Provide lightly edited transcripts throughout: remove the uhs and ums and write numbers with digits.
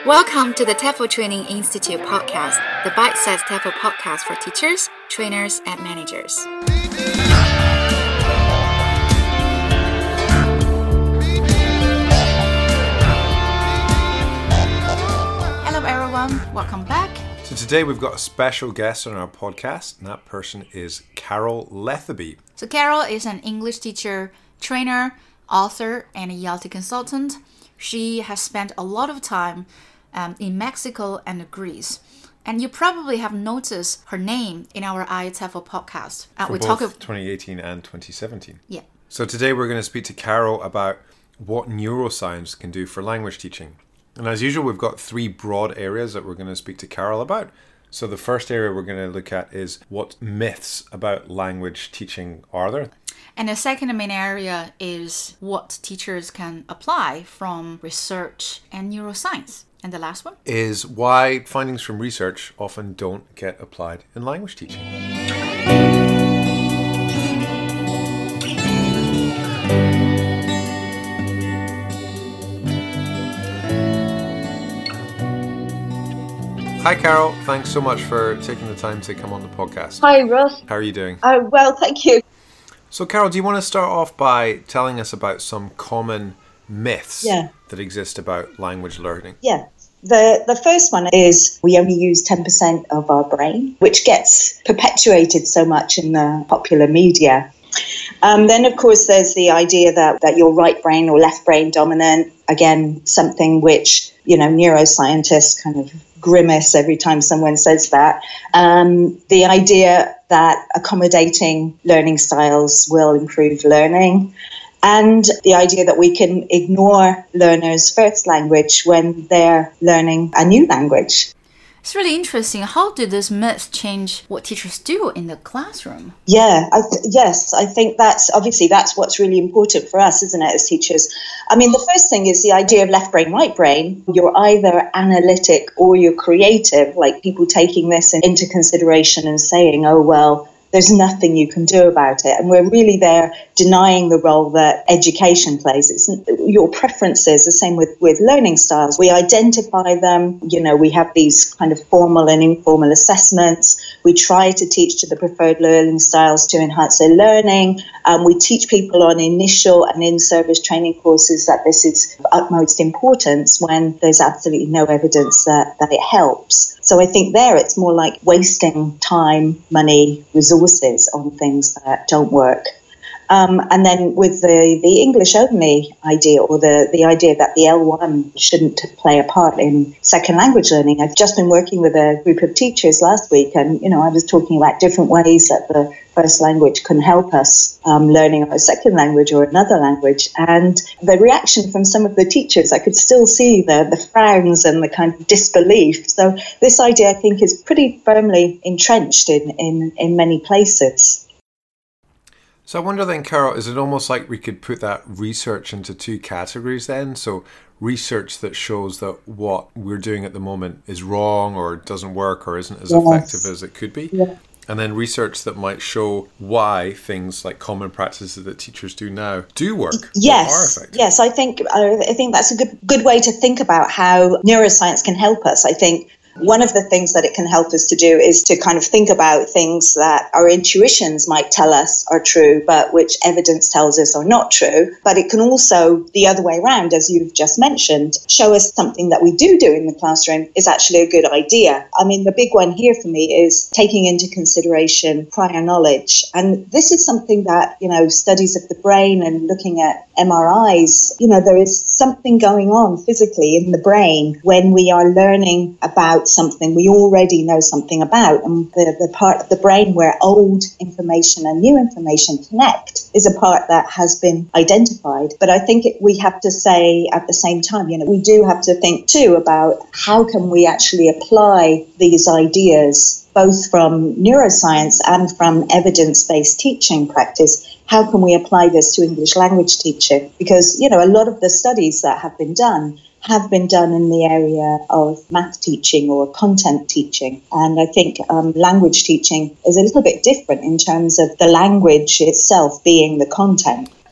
Welcome to the TEFL Training Institute podcast, the bite-sized TEFL podcast for teachers, trainers, and managers. Hello everyone, welcome back. So today we've got a special guest on our podcast, and that person is Carol Letheby. So Carol is an English teacher, trainer, author, and a Yalty consultant. She has spent a lot of time in Mexico and Greece. And you probably have noticed her name in our iTEFL podcast. For both 2018 and 2017. Yeah. So today we're going to speak to Carol about what neuroscience can do for language teaching. And as usual, we've got three broad areas that we're going to speak to Carol about. So the first area we're going to look at is what myths about language teaching are there. And the second main area is what teachers can apply from research and neuroscience. And the last one is why findings from research often don't get applied in language teaching. Hi Carol, thanks so much for taking the time to come on the podcast. Hi Ross. How are you doing? Well, thank you. So Carol, do you want to start off by telling us about some common myths that exist about language learning? Yeah. The first one is we only use 10% of our brain, which gets perpetuated so much in the popular media. Then, of course, there's the idea that you're right brain or left brain dominant. Again, something which, neuroscientists kind of grimace every time someone says that. The idea that accommodating learning styles will improve learning. And the idea that we can ignore learners' first language when they're learning a new language. It's really interesting. How did this myth change what teachers do in the classroom? Yeah, I think that's what's really important for us, isn't it, as teachers? I mean, the first thing is the idea of left brain, right brain. You're either analytic or you're creative, like people taking this into consideration and saying, oh, well, there's nothing you can do about it. And we're really there denying the role that education plays. It's your preferences, the same with learning styles. We identify them. We have these kind of formal and informal assessments. We try to teach to the preferred learning styles to enhance their learning. We teach people on initial and in-service training courses that this is of utmost importance when there's absolutely no evidence that it helps. So I think there it's more like wasting time, money, resources on things that don't work. And then with the English-only idea, or the idea that the L1 shouldn't play a part in second language learning. I've just been working with a group of teachers last week, and I was talking about different ways that the first language can help us learning our second language or another language. And the reaction from some of the teachers, I could still see the frowns and the kind of disbelief. So this idea, I think, is pretty firmly entrenched in many places. So I wonder then, Carol, is it almost like we could put that research into two categories then? So research that shows that what we're doing at the moment is wrong or doesn't work or isn't as effective as it could be. Yeah. And then research that might show why things like common practices that teachers do now do work. Yes, or are effective. Yes, I think that's a good way to think about how neuroscience can help us. I think one of the things that it can help us to do is to kind of think about things that our intuitions might tell us are true, but which evidence tells us are not true. But it can also, the other way around, as you've just mentioned, show us something that we do in the classroom is actually a good idea. I mean, the big one here for me is taking into consideration prior knowledge. And this is something that, studies of the brain and looking at MRIs, there is something going on physically in the brain when we are learning about something we already know something about. And the part of the brain where old information and new information connect is a part that has been identified. But I think we have to say at the same time, we do have to think too about how can we actually apply these ideas, both from neuroscience and from evidence-based teaching practice. How can we apply this to English language teaching? Because, a lot of the studies that have been done in the area of math teaching or content teaching. And I think language teaching is a little bit different in terms of the language itself being the content.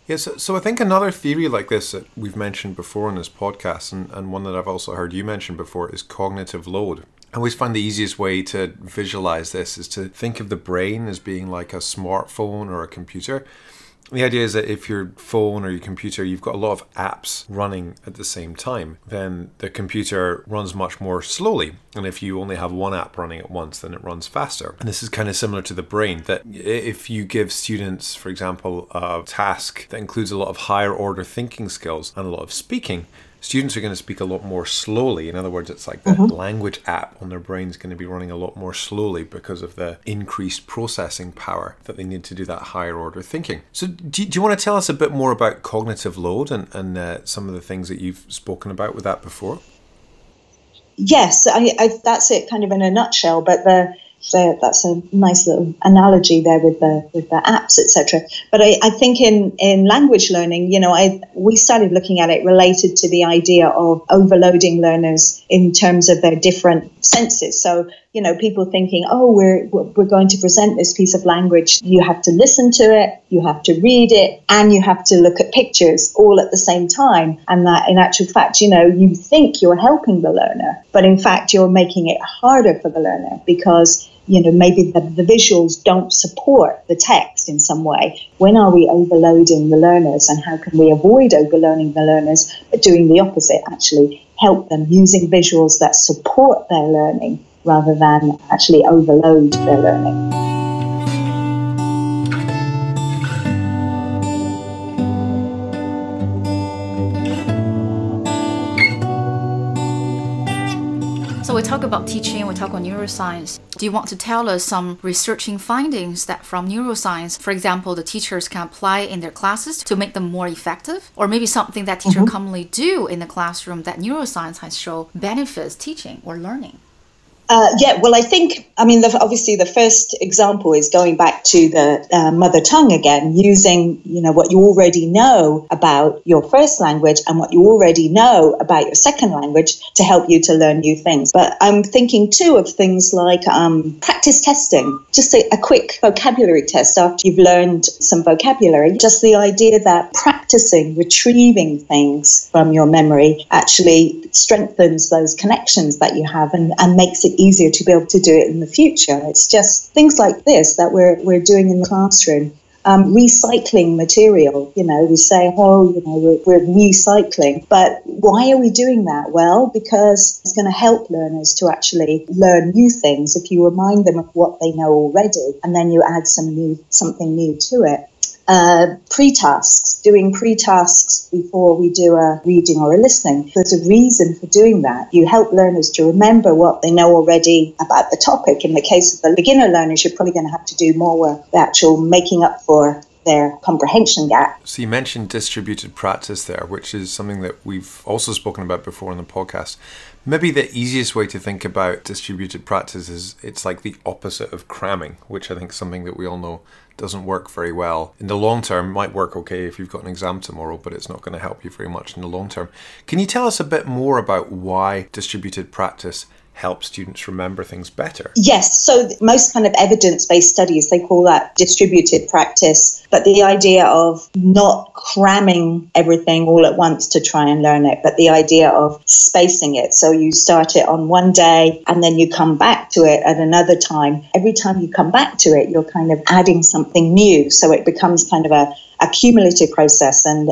Yes, so I think another theory like this that we've mentioned before on this podcast, and one that I've also heard you mention before, is cognitive load. I always find the easiest way to visualize this is to think of the brain as being like a smartphone or a computer. The idea is that if your phone or your computer, you've got a lot of apps running at the same time, then the computer runs much more slowly. And if you only have one app running at once, then it runs faster. And this is kind of similar to the brain, that if you give students, for example, a task that includes a lot of higher order thinking skills and a lot of speaking, students are going to speak a lot more slowly. In other words, it's like the language app on their brain is going to be running a lot more slowly because of the increased processing power that they need to do that higher order thinking. So do you want to tell us a bit more about cognitive load and some of the things that you've spoken about with that before? Yes, that's it kind of in a nutshell, but that's a nice little analogy there with the apps, etc. But I think in language learning, we started looking at it related to the idea of overloading learners in terms of their different senses. So, people thinking, oh, we're going to present this piece of language. You have to listen to it, you have to read it, and you have to look at pictures all at the same time. And that, in actual fact, you think you're helping the learner, but in fact, you're making it harder for the learner because maybe the visuals don't support the text in some way. When are we overloading the learners, and how can we avoid overloading the learners, but doing the opposite, actually help them using visuals that support their learning rather than actually overload their learning? So we talk about teaching, we talk about neuroscience. Do you want to tell us some researching findings that from neuroscience, for example, the teachers can apply in their classes to make them more effective? Or maybe something that teachers commonly do in the classroom that neuroscience has shown benefits teaching or learning? Well, I think, obviously the first example is going back to the mother tongue again, using, what you already know about your first language and what you already know about your second language to help you to learn new things. But I'm thinking too of things like practice testing, just a quick vocabulary test after you've learned some vocabulary. Just the idea that practicing, retrieving things from your memory actually strengthens those connections that you have and makes it easier to be able to do it in the future. It's just things like this that we're doing in the classroom. Recycling material, we say, we're recycling. But why are we doing that? Well, because it's going to help learners to actually learn new things if you remind them of what they know already, and then you add something new to it. Doing pre-tasks before we do a reading or a listening. There's a reason for doing that. You help learners to remember what they know already about the topic. In the case of the beginner learners, you're probably going to have to do more work, the actual making up for their comprehension gap. So you mentioned distributed practice there, which is something that we've also spoken about before in the podcast. Maybe the easiest way to think about distributed practice is it's like the opposite of cramming, which I think is something that we all know doesn't work very well. In the long term, it might work okay if you've got an exam tomorrow, but it's not going to help you very much in the long term. Can you tell us a bit more about why distributed practice help students remember things better? Yes, so most kind of evidence-based studies, they call that distributed practice, but the idea of not cramming everything all at once to try and learn it, but the idea of spacing it. So you start it on one day and then you come back to it at another time. Every time you come back to it, you're kind of adding something new. So it becomes kind of a cumulative process, and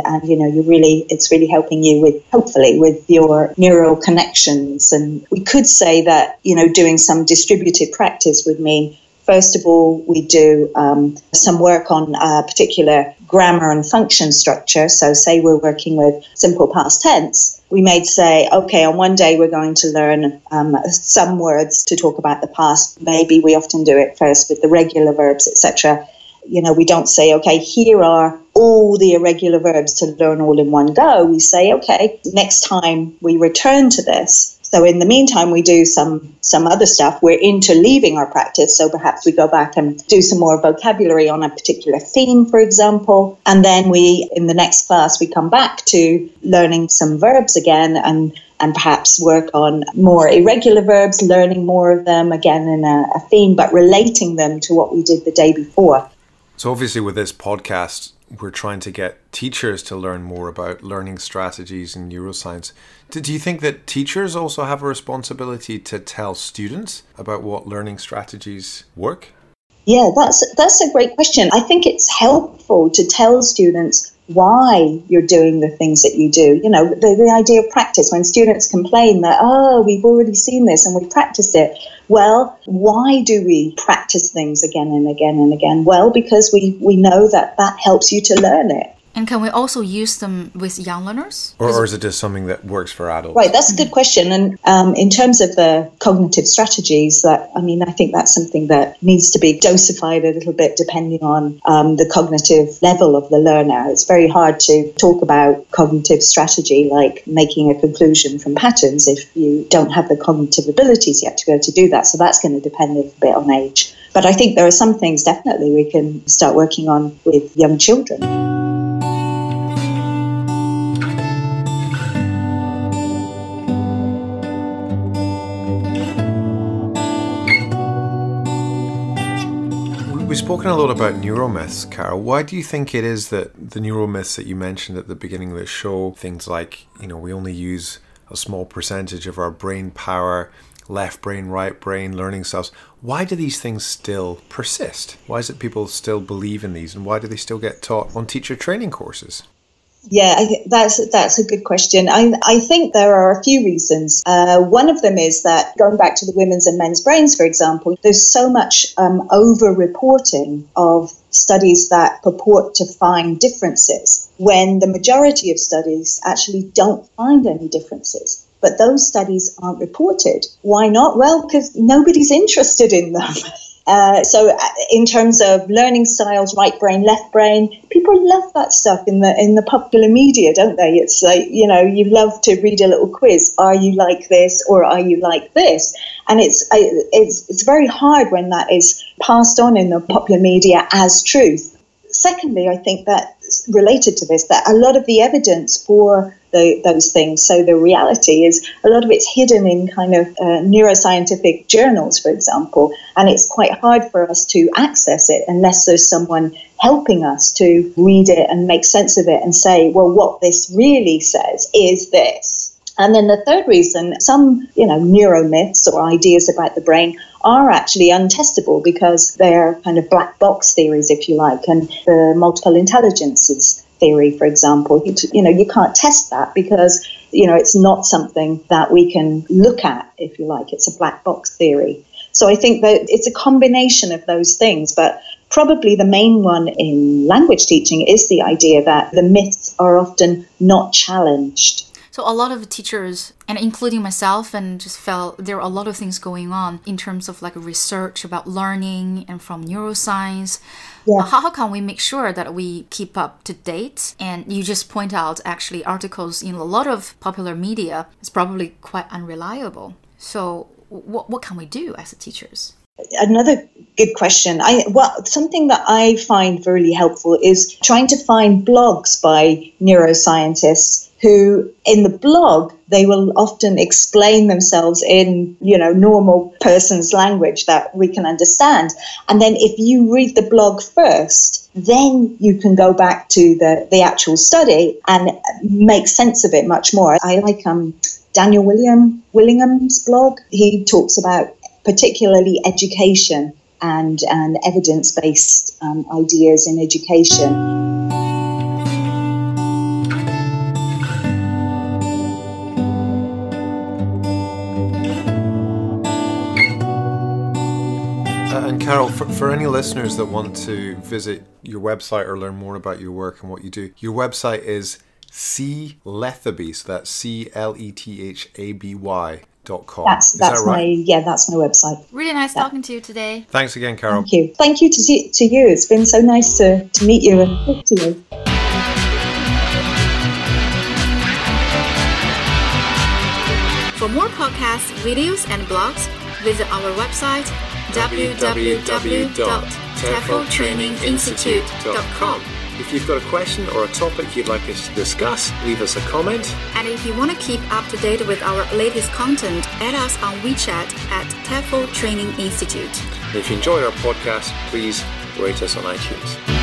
it's really helping you with your neural connections. And we could say that doing some distributed practice would mean, first of all, we do some work on a particular grammar and function structure. So say we're working with simple past tense, we may say, okay, on one day we're going to learn some words to talk about the past. Maybe we often do it first with the regular verbs, etc. We don't say, okay, here are all the irregular verbs to learn all in one go. We say, okay, next time we return to this. So in the meantime, we do some other stuff. We're interleaving our practice. So perhaps we go back and do some more vocabulary on a particular theme, for example. And then in the next class, we come back to learning some verbs again and perhaps work on more irregular verbs, learning more of them again in a theme, but relating them to what we did the day before. So obviously with this podcast, we're trying to get teachers to learn more about learning strategies and neuroscience. Do you think that teachers also have a responsibility to tell students about what learning strategies work? Yeah, that's a great question. I think it's helpful to tell students why you're doing the things that you do. You know, the idea of practice, when students complain that, we've already seen this and we've practiced it. Well, why do we practice things again and again and again? Well, because we know that helps you to learn it. And can we also use them with young learners? Or is it just something that works for adults? Right, that's a good question. And in terms of the cognitive strategies, I think that's something that needs to be dosified a little bit depending on the cognitive level of the learner. It's very hard to talk about cognitive strategy like making a conclusion from patterns if you don't have the cognitive abilities yet to be able to do that. So that's going to depend a little bit on age. But I think there are some things definitely we can start working on with young children. We've spoken a lot about neuromyths, Carol. Why do you think it is that the neuromyths that you mentioned at the beginning of the show, things like, we only use a small percentage of our brain power, left brain, right brain, learning styles, why do these things still persist? Why is it people still believe in these, and why do they still get taught on teacher training courses? Yeah, that's a good question. I think there are a few reasons. One of them is that, going back to the women's and men's brains, for example, there's so much over-reporting of studies that purport to find differences, when the majority of studies actually don't find any differences. But those studies aren't reported. Why not? Well, because nobody's interested in them. So in terms of learning styles, right brain, left brain, people love that stuff in the popular media, don't they? It's like, you love to read a little quiz. Are you like this or are you like this? And it's very hard when that is passed on in the popular media as truth. Secondly, I think that related to this, that a lot of the evidence for those things, so the reality is a lot of it's hidden in kind of neuroscientific journals, for example, and it's quite hard for us to access it unless there's someone helping us to read it and make sense of it and say, well, what this really says is this. And then the third reason, some, neuromyths or ideas about the brain are actually untestable because they're kind of black box theories, if you like, and the multiple intelligences theory, for example, you can't test that because, it's not something that we can look at, if you like. It's a black box theory. So I think that it's a combination of those things, but probably the main one in language teaching is the idea that the myths are often not challenged. So a lot of teachers, and including myself, and just felt there are a lot of things going on in terms of like research about learning and from neuroscience. Yeah. How can we make sure that we keep up to date? And you just point out actually articles in a lot of popular media is probably quite unreliable. So what can we do as teachers? Another good question. Something that I find really helpful is trying to find blogs by neuroscientists who, in the blog, they will often explain themselves in, normal person's language that we can understand. And then if you read the blog first, then you can go back to the actual study and make sense of it much more. I like Daniel Willingham's blog. He talks about particularly education and evidence-based ideas in education. And Carol, for any listeners that want to visit your website or learn more about your work and what you do, your website is clethaby, so that's clethaby.com. That's right? That's my website. Really nice talking to you today. Thanks again, Carol. Thank you to you. It's been so nice to meet you and talk to you. For more podcasts, videos, and blogs, visit our website www.TEFLtraininginstitute.com. If you've got a question or a topic you'd like us to discuss, leave us a comment. And if you want to keep up to date with our latest content, add us on WeChat at TEFL Training Institute. And if you enjoyed our podcast, please rate us on iTunes.